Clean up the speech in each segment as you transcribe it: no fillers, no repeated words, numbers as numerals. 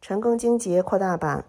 晨更经节扩大版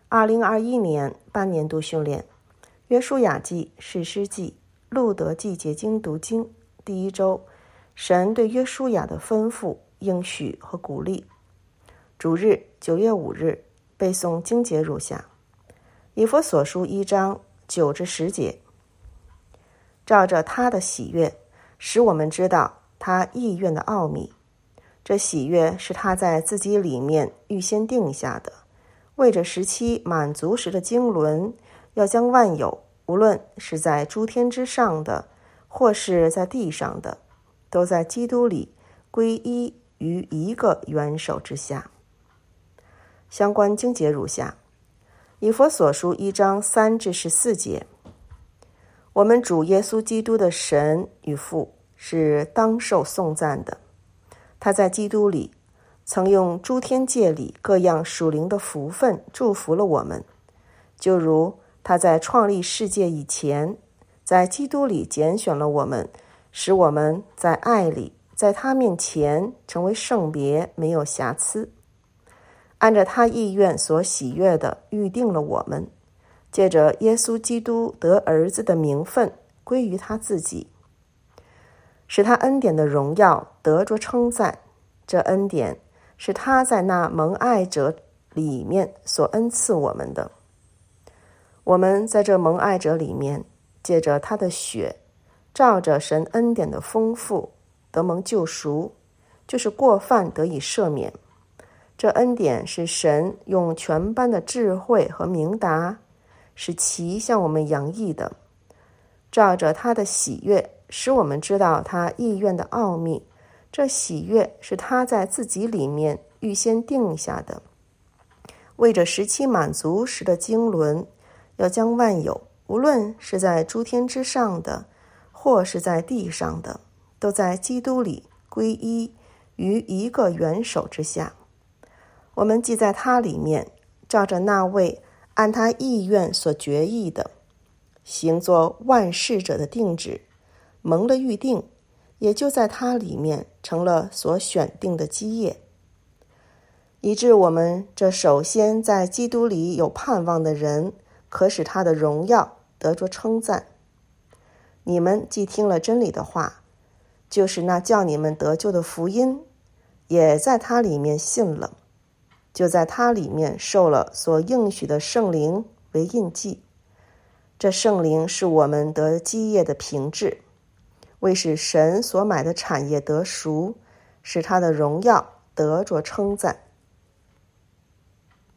2021年半年度训练，约书亚记、士师记、路德记解经读经。第一周，神对约书亚的吩咐、应许和鼓励。主日9月5日，背诵经节如下：以弗所书1章9至10节，照着他的喜悦，使我们知道他意愿的奥秘。这喜悦是他在自己里面预先定下的，为着时期满足时的经纶，要将万有，无论是在诸天之上的，或是在地上的，都在基督里归依于一个元首之下。相关经节如下：以弗所书1章3至14节，我们主耶稣基督的神与父是当受颂赞的。他在基督里曾用诸天界里各样属灵的福分祝福了我们，就如他在创立世界以前，在基督里拣选了我们，使我们在爱里，在他面前成为圣别，没有瑕疵。按着他意愿所喜悦的预定了我们，借着耶稣基督得儿子的名分归于他自己，使他恩典的荣耀得着称赞。这恩典是他在那蒙爱者里面所恩赐我们的。我们在这蒙爱者里面，借着他的血，照着神恩典的丰富，得蒙救赎，就是过犯得以赦免。这恩典是神用全般的智慧和明达，使其向我们洋溢的，照着他的喜悦，使我们知道他意愿的奥秘。这喜悦是他在自己里面预先定下的，为着时期满足时的经纶，要将万有，无论是在诸天之上的，或是在地上的，都在基督里归依于一个元首之下。我们既在他里面，照着那位按他意愿所决议的，行作万事者的定旨，蒙了预定，也就在他里面成了所选定的基业，以致我们这首先在基督里有盼望的人，可使他的荣耀得着称赞。你们既听了真理的话，就是那叫你们得救的福音，也在他里面信了，就在他里面受了所应许的圣灵为印记。这圣灵是我们得基业的凭据，为使神所买的产业得赎，使他的荣耀得着称赞。